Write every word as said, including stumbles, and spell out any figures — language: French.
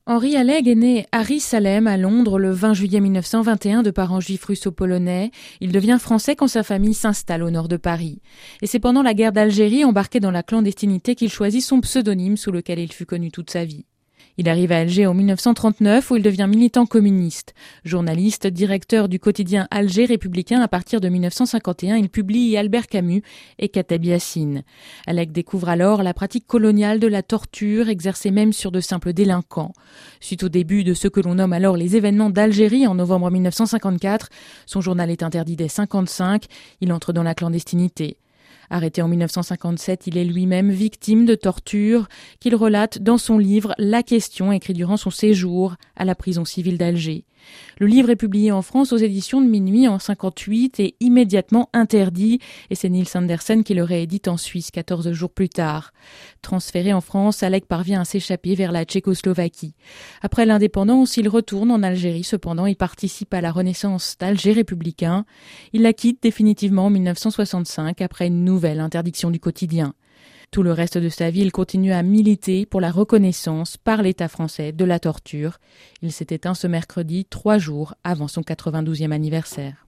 Henri Alleg est né Harry Salem à Londres le vingt juillet mille neuf cent vingt et un de parents juifs russo-polonais. Il devient français quand sa famille s'installe au nord de Paris. Et c'est pendant la guerre d'Algérie, embarqué dans la clandestinité, qu'il choisit son pseudonyme sous lequel il fut connu toute sa vie. Il arrive à Alger en mille neuf cent trente-neuf où il devient militant communiste. Journaliste, directeur du quotidien Alger républicain à partir de mille neuf cent cinquante et un, il publie Albert Camus et Kateb Yassine. Alleg découvre alors la pratique coloniale de la torture exercée même sur de simples délinquants. Suite au début de ce que l'on nomme alors les événements d'Algérie en novembre mille neuf cent cinquante-quatre, son journal est interdit dès cinquante-cinq, il entre dans la clandestinité. Arrêté en mille neuf cent cinquante-sept, il est lui-même victime de tortures qu'il relate dans son livre La Question, écrit durant son séjour à la prison civile d'Alger. Le livre est publié en France aux éditions de Minuit en cinquante-huit et immédiatement interdit, et c'est Niels Andersen qui le réédite en Suisse quatorze jours plus tard. Transféré en France, Alleg parvient à s'échapper vers la Tchécoslovaquie. Après l'indépendance, il retourne en Algérie, cependant il participe à la renaissance d'Alger républicain. Il la quitte définitivement en mille neuf cent soixante-cinq après une nouvelle interdiction du quotidien. Tout le reste de sa vie, il continue à militer pour la reconnaissance par l'État français de la torture. Il s'est éteint ce mercredi, trois jours avant son quatre-vingt-douzième anniversaire.